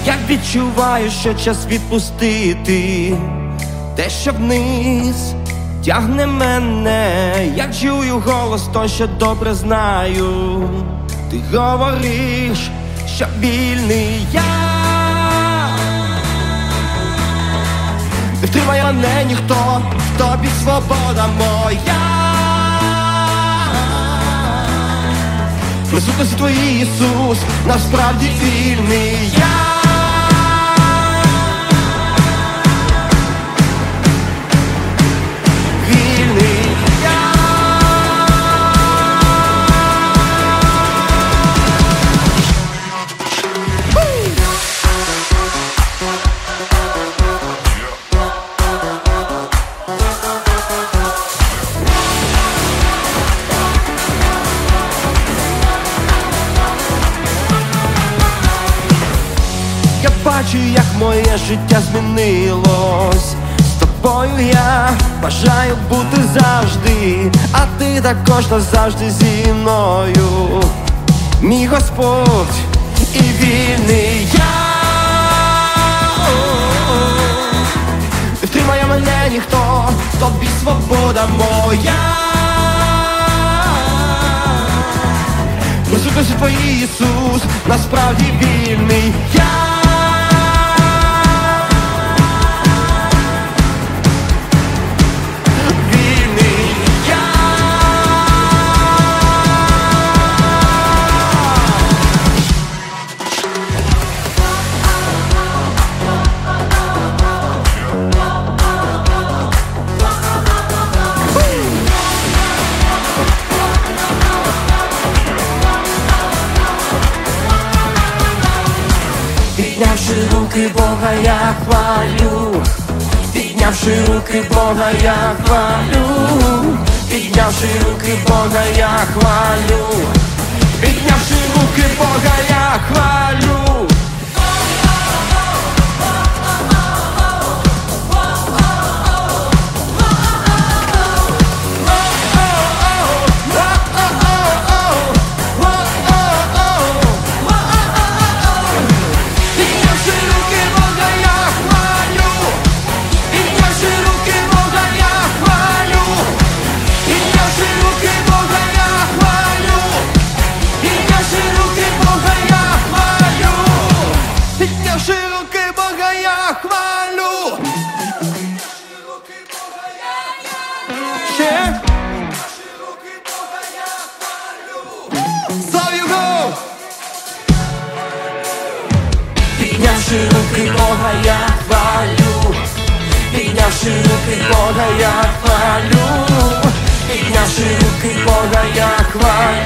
як відчуваю, що час відпустити те, що вниз тягне мене, як чую голос, той, що добре знаю. Ти говориш, що вільний я. Не втримає мене ніхто, в тобі свобода моя. В присутності твоїй, Ісус, насправді вільний я. Я бачу, як моє життя змінилось. З тобою я бажаю бути завжди, а ти також назавжди зі мною. Мій Господь і вільний я. Не втримає мене ніхто, тобі свобода моя. В присутності твоїй, Ісус, насправді вільний я. Піднявши руки Бога, я хвалю. Піднявши руки Бога, я хвалю. Піднявши руки Бога, я хвалю. Піднявши руки Бога, я хвалю. Піднявши руки Бога, я хвалю. Піднявши руки Бога, я хвалю. Піднявши руки Бога, я хвалю.